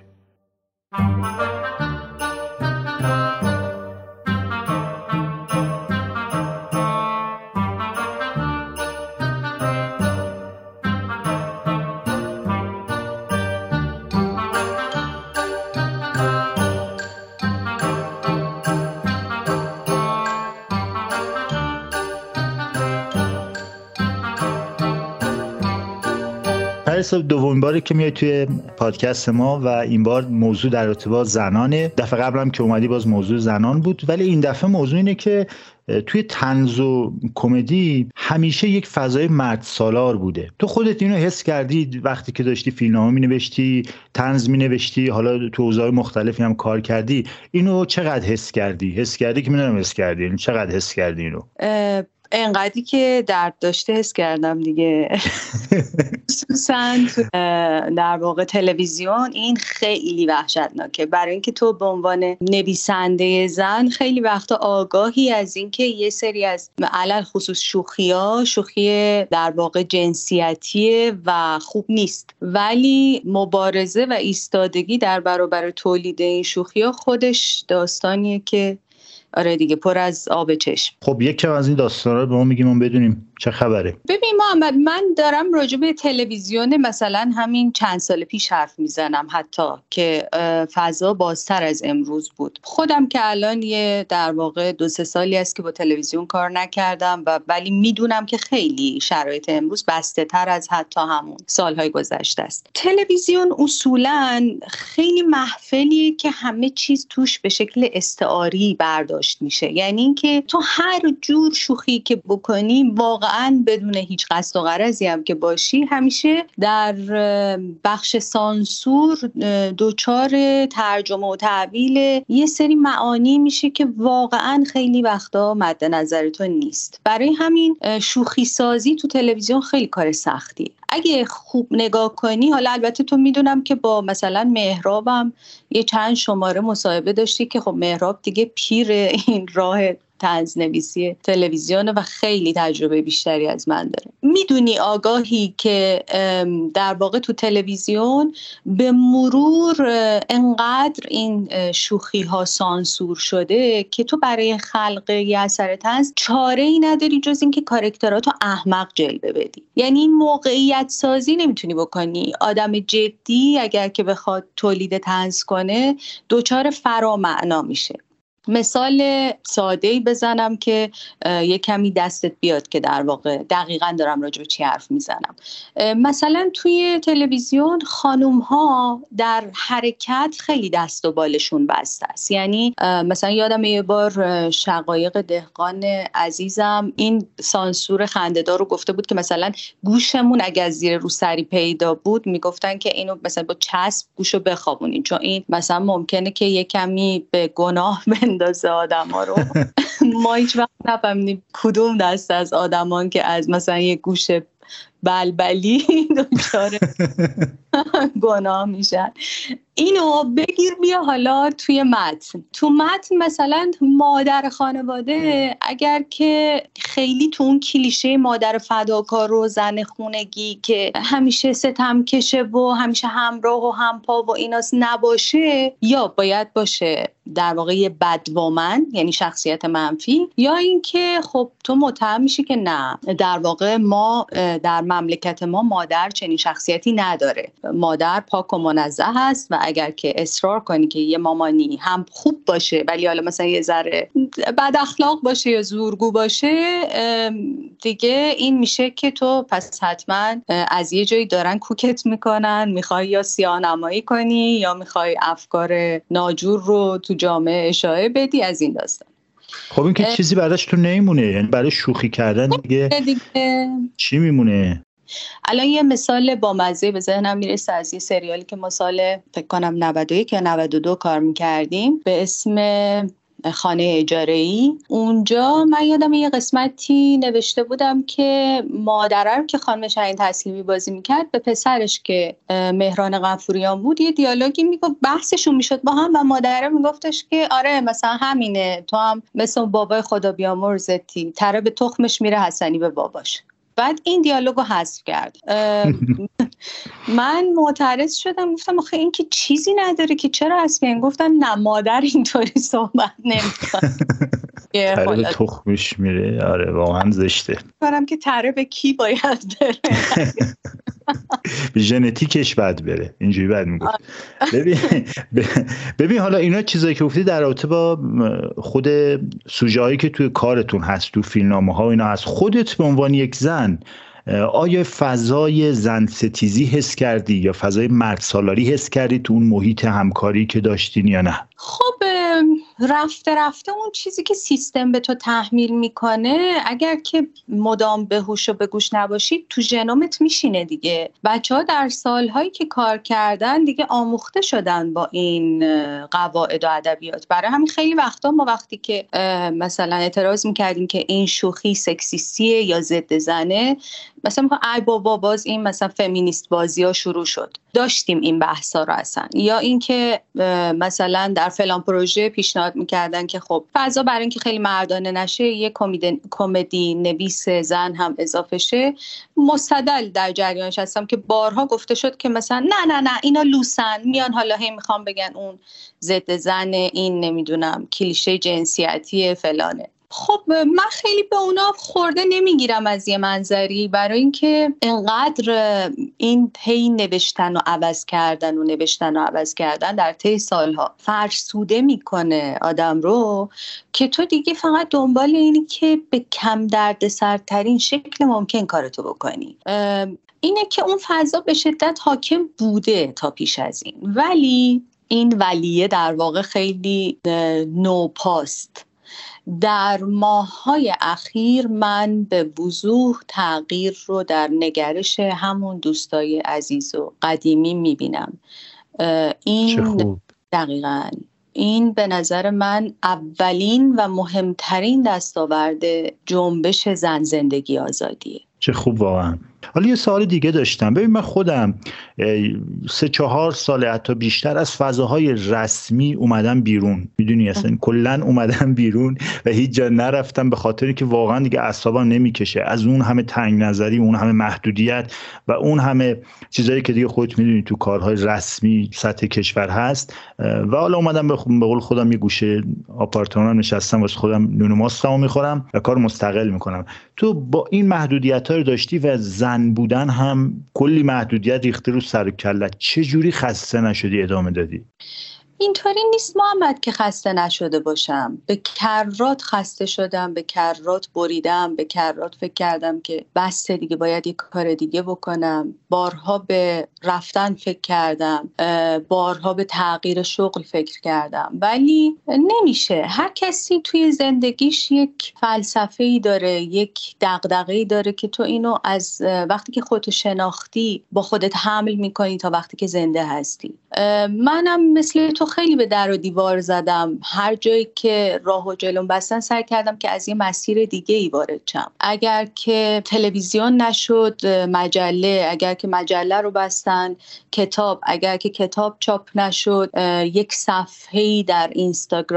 پریسا دومین باره که میای توی پادکست ما و این بار موضوع در ارتباط زنانه. دفعه قبل هم که اومدی باز موضوع زنان بود، ولی این دفعه موضوع اینه که توی طنز و کمدی همیشه یک فضای مرد سالار بوده. تو خودت اینو حس کردی وقتی که داشتی فیلمنامه می‌نوشتی، طنز می‌نوشتی، حالا تو اوضاع مختلفی هم کار کردی، اینو چقدر حس کردی؟ حس کردی که می‌دونم حس کردی، یعنی چقدر حس کردی اینو؟ انقدری که درد داشته حس کردم دیگه. خصوصا در واقع تلویزیون این خیلی وحشتناکه، برای اینکه تو به عنوان نویسنده زن خیلی وقتا آگاهی از اینکه یه سری از علل خصوص شوخی‌ها شوخی در واقع جنسیتیه و خوب نیست، ولی مبارزه و ایستادگی در برابر تولید این شوخی‌ها خودش داستانیه که آره دیگه پر از آب چشم. خب یک کم از این داستانا رو به ما میگیم ما بدونیم چه خبره. ببین محمد، من دارم راجع به تلویزیون مثلا همین چند سال پیش حرف میزنم، حتی که فضا بازتر از امروز بود. خودم که الان یه در واقع دو سه سالی است که با تلویزیون کار نکردم و ولی میدونم که خیلی شرایط امروز بسته تر از حتی همون سالهای گذشته است. تلویزیون اصولاً خیلی محفلی که همه چیز توش به شکل استعاری برداشت میشه، یعنی اینکه تو هر جور شوخی که بکنی واقعا بدون هیچ قصد و غرضی هم که باشی همیشه در بخش سانسور دوچار ترجمه و تعبیل یه سری معانی میشه که واقعا خیلی وقتا مد نظر تو نیست. برای همین شوخی سازی تو تلویزیون خیلی کار سختی. اگه خوب نگاه کنی، حالا البته تو میدونم که با مثلا مهرابم یه چند شماره مصاحبه داشتی که خب مهراب دیگه پیر این راه طنزنویسی تلویزیون و خیلی تجربه بیشتری از من داره. میدونی آگاهی که در واقع تو تلویزیون به مرور انقدر این شوخی ها سانسور شده که تو برای خلق یه اثر طنز چاره ای نداری جز اینکه کاراکتراتو احمق جلوه بدی. یعنی این موقعیت سازی نمیتونی بکنی. آدم جدی اگر که بخواد تولید طنز کنه دوچار فرامعنا میشه. مثال ساده‌ای بزنم که یه کمی دستت بیاد که در واقع دقیقاً دارم راجع به چی حرف میزنم. مثلا توی تلویزیون خانوم‌ها در حرکت خیلی دست و بالشون بسته است. یعنی مثلا یادم یه بار شقایق دهقان عزیزم این سانسور خنده‌دار رو گفته بود که مثلا گوشمون اگه از زیر روسری پیدا بود میگفتن که اینو مثلا با چسب گوشو بخوابونین، چون این مثلا ممکنه که یه کمی به گناه بندازه آدم ها رو. ما هیچ وقت نفهمیدیم کدوم دست از آدمان که از مثلا یه گوش بلبلی دچار گناه میشن. اینو بگیر بیا حالا توی متن. تو متن مثلا مادر خانواده اگر که خیلی تو اون کلیشه مادر فداکار و زن خونگی که همیشه ستم کشه و همیشه همراه و همپا و ایناس نباشه، یا باید باشه در واقع یه بدوامن، یعنی شخصیت منفی، یا اینکه خب تو متهم میشی که نه، در واقع ما در مملکت ما مادر چنین شخصیتی نداره. مادر پاک و منزه هست و اگر که اصرار کنی که یه مامانی هم خوب باشه ولی حالا مثلا یه ذره بد اخلاق باشه یا زورگو باشه، دیگه این میشه که تو پس حتما از یه جایی دارن کوکت میکنن، میخوای یا سیاه‌نمایی کنی یا میخوای افکار ناجور رو تو جامعه اشاعه بدی، از این داستان. خب این که چیزی براش تو نمیمونه، یعنی برای شوخی کردن دیگه, دیگه چی میمونه؟ الان یه مثال با مزه به ذهنم میرسه از یه سریالی که ما سال فکر کنم نود و یک یا نود و دو کار میکردیم به اسم خانه اجاره‌ای. اونجا من یادم یه قسمتی نوشته بودم که مادره که خانم شاهین تسلیمی بازی میکرد به پسرش که مهران غفوریان بود یه دیالوگی میگفت، بحثشون میشد با هم و مادره میگفتش که آره مثلا همینه، تو هم مثل بابای خدا بیامرزتی، تره به تخمش میره حسنی به باباش. بعد این دیالوگو حذف کرد. من معترض شدم، گفتم آخه این که چیزی نداره که چرا حذف کردین؟ گفتن نه مادر اینطوری صحبت نمی‌کنه. تره به تخمش میره. آره واقعا زشته. برام که تره به کی باید بره؟ به ژنتیکش بعد بره، اینجوری بعد میگه. ببین ببین حالا اینا چیزایی که گفتی در رابطه با خود سوژه‌هایی که توی کارتون هست، تو فیلمنامه‌ها اینا هست، خودت به عنوان یک زن آیا فضای زن ستیزی حس کردی یا فضای مرد سالاری حس کردی تو اون محیط همکاری که داشتین یا نه؟ خب رفته رفته اون چیزی که سیستم به تو تحمیل میکنه اگر که مدام به هوش و به گوش نباشی تو ژنومت میشینه دیگه. بچه‌ها در سالهایی که کار کردن دیگه آموخته شدن با این قواعد و ادبیات. برای همین خیلی وقتا ما وقتی که مثلا اعتراض میکردیم که این شوخی سکسیستیه یا ضد زنه، مثلا میگم ای بابا باز این مثلا فمینیست بازی‌ها شروع شد، داشتیم این بحثا رو اصلا. یا اینکه مثلا در فلان پروژه پیشنهاد میکردن که خب فضا برای اینکه خیلی مردانه نشه یه کمدی نویس زن هم اضافه شه. مستدل در جریانش هستم که بارها گفته شد که مثلا نه نه نه اینا لوسن، میان حالا هی میخوام بگن اون ضد زن، این نمیدونم کلیشه جنسیتی فلانه. خب من خیلی به اونا خورده نمیگیرم از یه منظری، برای اینکه انقدر این هی نوشتن و عوض کردن و نوشتن و عوض کردن در طی سالها فرسوده میکنه آدم رو که تو دیگه فقط دنبال اینی که به کم دردسرترین شکل ممکن کارتو بکنی. اینه که اون فضا به شدت حاکم بوده تا پیش از این، ولی این ولیه در واقع خیلی نوپاست. در ماه‌های اخیر من به وضوح تغییر رو در نگرش همون دوستای عزیز و قدیمی میبینم. این دقیقاً این به نظر من اولین و مهمترین دستاورد جنبش زن زندگی آزادیه. چه خوب واقعا. حالا یه سوال دیگه داشتم. ببین من خودم سه چهار ساله حتی بیشتر از فضاهای رسمی اومدم بیرون، میدونی اصلا کلن اومدم بیرون و هیچ جا نرفتم، به خاطری که واقعا دیگه اعصابم نمیکشه از اون همه تنگ نظری، اون همه محدودیت و اون همه چیزایی که دیگه خودت میدونی تو کارهای رسمی سطح کشور هست. و حالا اومدم به قول خودم یه گوشه آپارتمان نشستم واسه خودم نون و ماستمو میخورم و کار مستقل میکنم. تو با این محدودیت‌ها رو داشتی و زن بودن هم کلی محدودیت ریخته رو سر و کلت، چه جوری خسته نشدی ادامه دادی؟ اینطوری نیست محمد که خسته نشده باشم. به کرات خسته شدم، به کرات بریدم، به کرات فکر کردم که بس دیگه باید یک کار دیگه بکنم. بارها به رفتن فکر کردم، بارها به تغییر شغل فکر کردم، ولی نمیشه. هر کسی توی زندگیش یک فلسفه‌ای داره، یک دغدغه‌ای داره که تو اینو از وقتی که خودتو شناختی با خودت حمل میکنی تا وقتی که زنده هستی. منم مثل تو خیلی به در و دیوار زدم. هر جایی که راه و جلوم بستن سعی کردم که از یه مسیر دیگه ای وارد شم. اگر که تلویزیون نشد مجله، اگر که مجله رو بستن کتاب، اگر که کتاب چاپ نشد یک صفحه‌ای در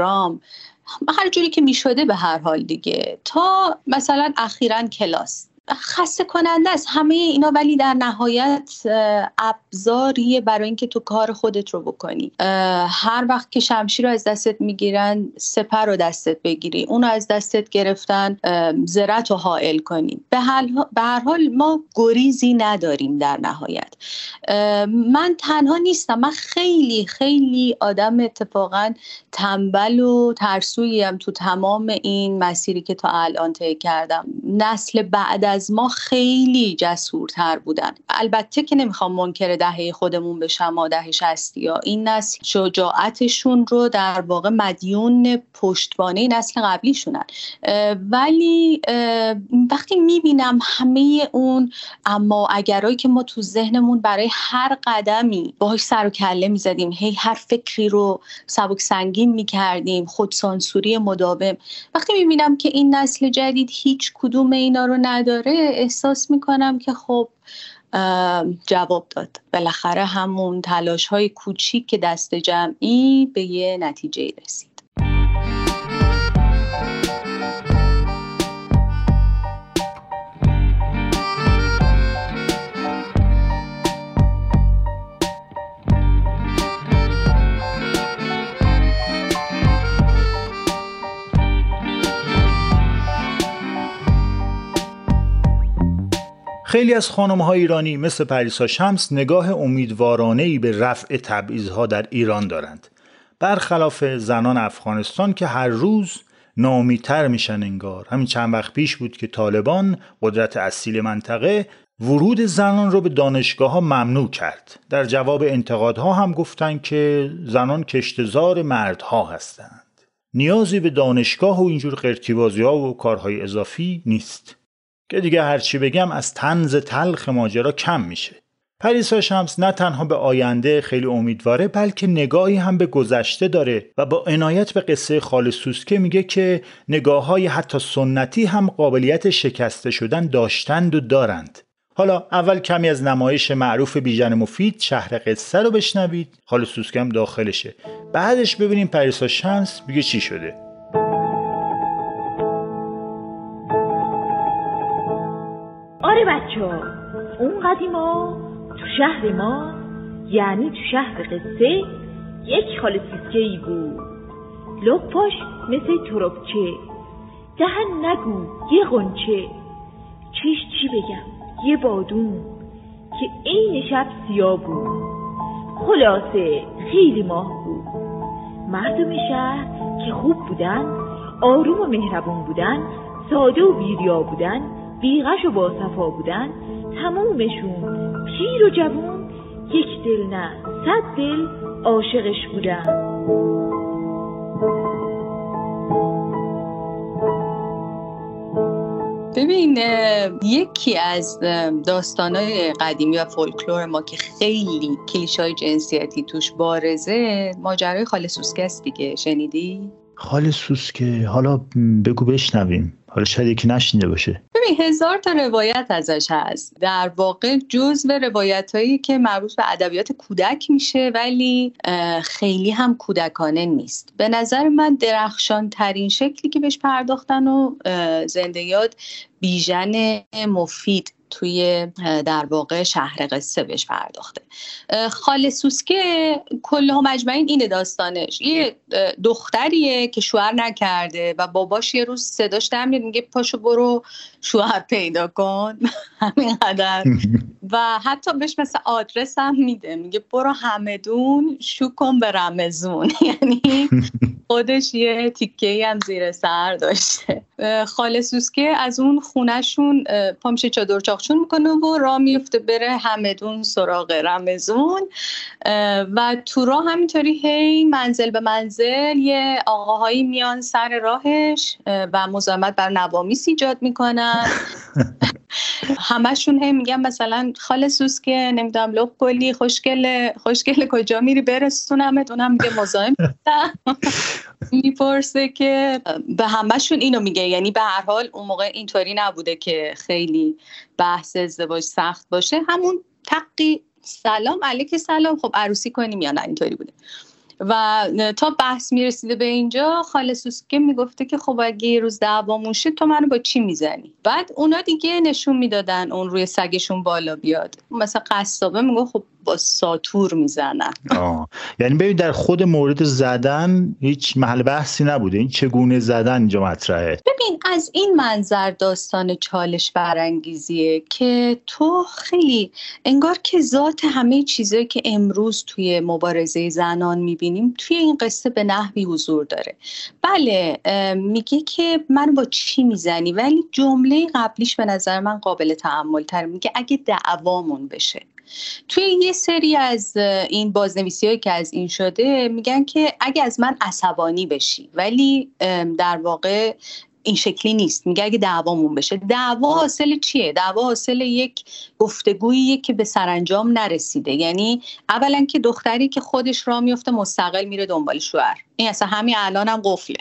اینستاگرام، هر جوری که می شده به هر حال دیگه. تا مثلا اخیراً کلاس خسته کننده است همه اینا، ولی در نهایت ابزاریه برای اینکه تو کار خودت رو بکنی. هر وقت که شمشیر رو از دستت میگیرن سپر رو دستت بگیری، اون رو از دستت گرفتن ذرت رو حائل کنی. به هر حال ما گریزی نداریم در نهایت. من تنها نیستم، من خیلی خیلی آدم اتفاقا تنبل و ترسوییم تو تمام این مسیری که تا الان طی کردم. نسل بعد از ما خیلی جسورتر بودن. البته که نمیخوام منکر دهه خودمون بشم، ما دهه شصتی ها، این نسل شجاعتشون رو در واقع مدیون پشتوانه نسل قبلیشونن، ولی وقتی میبینم همه اون اما اگرایی که ما تو ذهنمون برای هر قدمی باهاش سر و کله میزدیم، هی هر فکری رو سبک سنگین میکردیم، خودسانسوری مداوم، وقتی میبینم که این نسل جدید هیچ کدوم اینا رو نداره، احساس میکنم که خب جواب داد. بالاخره همون تلاش های کوچیک که دست جمعی به یه نتیجه رسید. خیلی از خانم‌های ایرانی مثل پریسا شمس نگاه امیدوارانه‌ای به رفع تبعیض‌ها در ایران دارند، برخلاف زنان افغانستان که هر روز ناامیدتر میشن انگار. همین چند وقت پیش بود که طالبان، قدرت اصیل منطقه، ورود زنان رو به دانشگاه‌ها ممنوع کرد. در جواب انتقادها هم گفتن که زنان کشتزار مردها هستند. نیازی به دانشگاه و اینجور قرتیبازی‌ها و کارهای اضافی نیست. که دیگه هرچی بگم از طنز تلخ ماجرا کم میشه. پریسا شمس نه تنها به آینده خیلی امیدواره، بلکه نگاهی هم به گذشته داره و با عنایت به قصه خاله سوسکه میگه که نگاه‌های حتی سنتی هم قابلیت شکسته شدن داشتند و دارند. حالا اول کمی از نمایش معروف بیژن مفید شهر قصه رو بشنوید، خاله سوسکه هم داخلشه. بعدش ببینیم پریسا شمس میگه چی شده. آره بچه ها، اون قدیما تو شهر ما، یعنی تو شهر قصه، یک خاله سوسکه‌ای بود. لپاش مثل تربچه، دهن نگو یه غنچه، چیش چی بگم یه بادون که عین شب سیاه بود. خلاصه خیلی ماه بود. مردم شهر که خوب بودن، آروم و مهربون بودن، ساده و بیریا بودن، بیغش و باصفا بودن، تمومشون پیر و جوون یک دل نه صد دل عاشقش بودن. ببین، یکی از داستانهای قدیمی و فولکلور ما که خیلی کلیشه‌های جنسیتی توش بارزه، ماجرای خاله سوسکه است دیگه. شنیدی؟ خاله سوسکه، حالا بگو بشنویم، حالا شاید یکی نشنیده باشه. ببین، هزار تا روایت ازش هست. در واقع جزو روایتایی که مربوط به ادبیات کودک میشه، ولی خیلی هم کودکانه نیست. به نظر من درخشان ترین شکلی که بهش پرداختن و زنده یاد بیژن مفید توی در واقع شهر قصه بهش پرداخته. خاله سوسکه کلها مجمعین اینه داستانش. یه دختریه که شوهر نکرده و باباش یه روز صداش در میاد میگه پاشو برو شوهر پیدا کن. همینقدر. و حتی بهش مثل آدرس هم میده، میگه برو همدون شو کن به رمزون. یعنی خودش یه تیکه‌ای هم زیر سر داشته. خاله سوسکه از اون خونهشون پا میشه چادر چاخچون میکنه و راه میفته بره همدون سراغ رمزون و تو راه همینطوری هی منزل به منزل یه آقاهایی میان سر راهش و مزاحمت بر نوامیس ایجاد میکنن. همشون هی میگن مثلا خاله سوسکه نمیدونم لب گلی خوشگله خوشگله کجا میری برسونمت، اونم میگه مزاحم میپرسه که به همشون اینو میگه. یعنی به هر حال اون موقع اینطوری نبوده که خیلی بحث ازدواج سخت باشه، همون تقی سلام علیک سلام خب عروسی کنیم یا نه، اینطوری بوده. و تا بحث میرسیده به اینجا خاله سوسکه میگفته که خب اگه یه روز دعوامون شد تو منو با چی میزنی؟ بعد اونا دیگه نشون میدادن اون روی سگشون بالا بیاد، مثلا قصابه میگفت خب با ساتور میزنن. آه. یعنی ببین در خود مورد زدن هیچ محل بحثی نبوده، این چگونه زدن اینجا مطرحه. ببین از این منظر داستان چالش برانگیزیه که تو خیلی انگار که ذات همه چیزایی که امروز توی مبارزه زنان میبینیم توی این قصه به نحوی حضور داره. بله میگه که من با چی میزنی، ولی جمله قبلیش به نظر من قابل تأمل تر، میگه اگه دعوامون بشه. توی یه سری از این بازنویسی هایی که از این شده میگن که اگه از من عصبانی بشی، ولی در واقع این شکلی نیست. میگه اگه دعوامون بشه. دعوا حاصل چیه؟ دعوا حاصل یک گفتگوییه که به سرانجام نرسیده. یعنی اولا که دختری که خودش راه میفته مستقل میره دنبال شوهر، این اصلا همین الان هم قفله.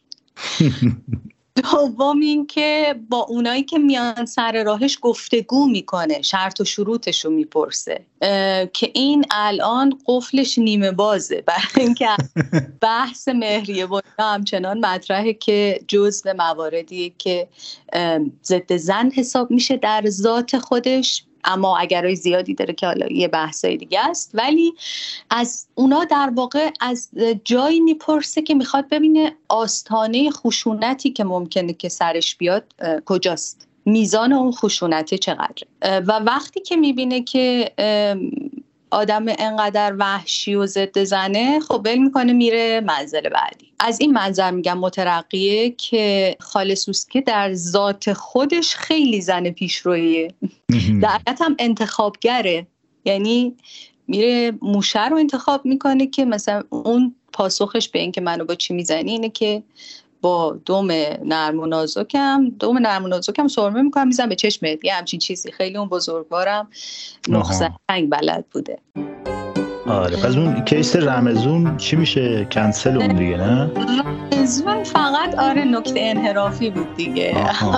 دوم این که با اونایی که میان سر راهش گفتگو میکنه، شرط و شروطش رو میپرسه، که این الان قفلش نیمه بازه، برای اینکه بحث مهریه و همچنان مطرحه که جزء مواردیه که ضد زن حساب میشه در ذات خودش، اما اگرای زیادی داره که حالا یه بحثای دیگه است. ولی از اونا در واقع از جایی میپرسه که میخواد ببینه آستانه خشونتی که ممکنه که سرش بیاد کجاست، میزان اون خشونته چقدره. و وقتی که میبینه که آدم انقدر وحشی و ضد زنه، خب بل میکنه میره منزل بعدی. از این منظر میگم مترقیه که خاله سوسکه در ذات خودش خیلی زن پیشرویه، در حقیقت هم انتخابگره. یعنی میره موشه رو انتخاب میکنه که مثلا اون پاسخش به این که منو با چی میزنی اینه که با دوم نرم و نازکم دوم نرم و نازکم سرمه میکنم میزنم به چشمت، یه همچین چیزی. خیلی اون بزرگوارم نخزن تنگ بلد بوده. آره پس اون کیس رمزون چی میشه؟ کنسل اون دیگه نه؟ رمزون فقط آره نکته انحرافی بود دیگه.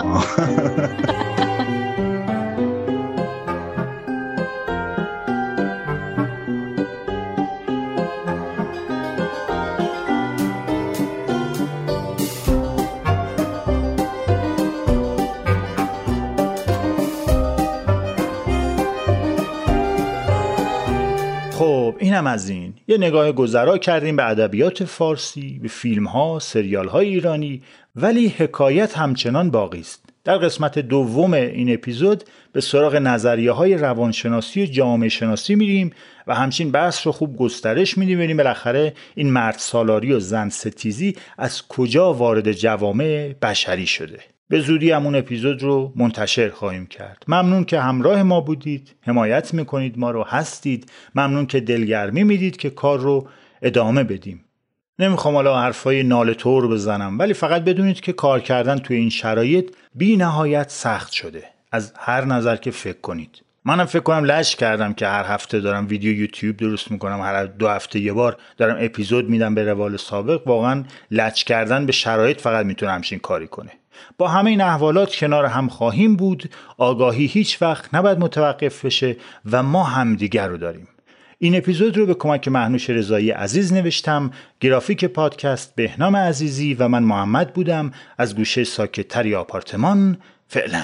خب اینم از این. یه نگاه گذرا کردیم به ادبیات فارسی، به فیلم‌ها، سریال‌های ایرانی، ولی حکایت همچنان باقی است. در قسمت دوم این اپیزود به سراغ نظریه‌های روانشناسی و جامعه شناسی میریم و همچین بحث رو خوب گسترش میدیم، ببینیم بالاخره این مرد سالاری و زن ستیزی از کجا وارد جوامع بشری شده. به زودی همون اپیزود رو منتشر خواهیم کرد. ممنون که همراه ما بودید، حمایت میکنید ما رو، هستید. ممنون که دلگرمی میدید که کار رو ادامه بدیم. نمیخوام حالا حرفای ناله طور بزنم، ولی فقط بدونید که کار کردن توی این شرایط بی نهایت سخت شده، از هر نظر که فکر کنید. منم فکر کنم لش کردم که هر هفته دارم ویدیو یوتیوب درست میکنم، هر دو هفته یه بار دارم اپیزود میدم به روال سابق. واقعا لچ کردن به شرایط فقط میتونه همچین کاری کنه. با همه این احوالات کنار هم خواهیم بود. آگاهی هیچ وقت نباید متوقف بشه و ما همدیگر رو داریم. این اپیزود رو به کمک مهنوش رضایی عزیز نوشتم، گرافیک پادکست بهنام عزیزی و من محمد بودم از گوشه ساکت‌تری آپارتمان. فعلا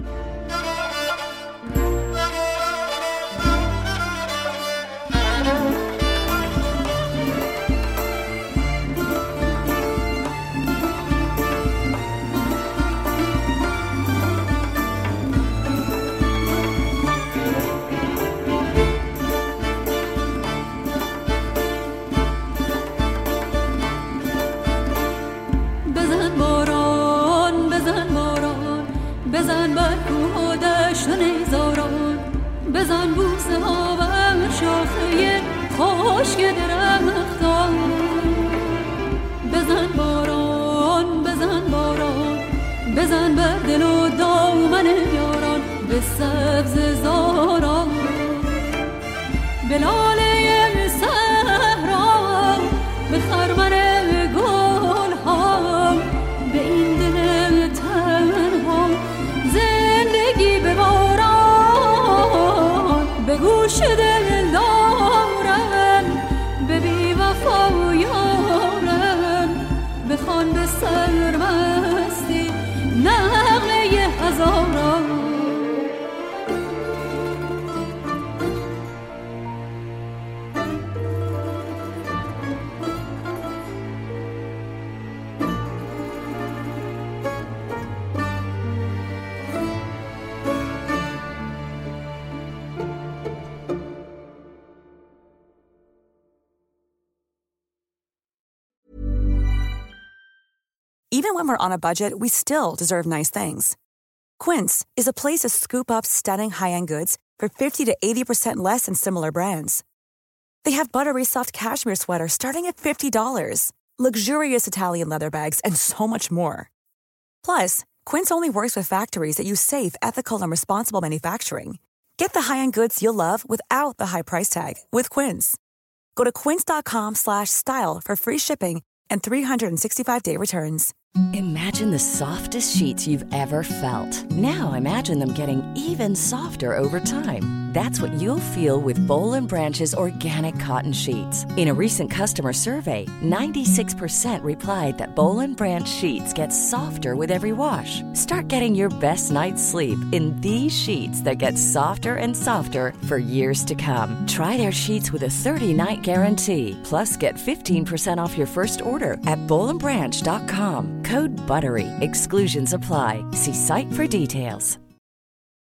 بزن بوسه ها و شاخه خشک درختان، بزن باران بزن باران، بزن بر دل و دامن یاران، به سبز زاران، به لاله صحرا، به خرمن گل ها، به این دل تنها زندگی بباران، به گوش دل دارن، به بی وفا زارا. Even when we're on a budget, we still deserve nice things. Quince is a place to scoop up stunning high-end goods for fifty to eighty percent less than similar brands. They have buttery soft cashmere sweaters starting at fifty dollars, luxurious Italian leather bags, and so much more. Plus, Quince only works with factories that use safe, ethical, and responsible manufacturing. Get the high-end goods you'll love without the high price tag with Quince. Go to quince.com slash style for free shipping and three sixty-five day returns. Imagine the softest sheets you've ever felt. Now imagine them getting even softer over time. That's what you'll feel with Boll and Branch's organic cotton sheets. In a recent customer survey, ninety-six percent replied that Boll and Branch sheets get softer with every wash. Start getting your best night's sleep in these sheets that get softer and softer for years to come. Try their sheets with a thirty night guarantee. Plus, get fifteen percent off your first order at boll and branch dot com. Code BUTTERY. Exclusions apply. See site for details.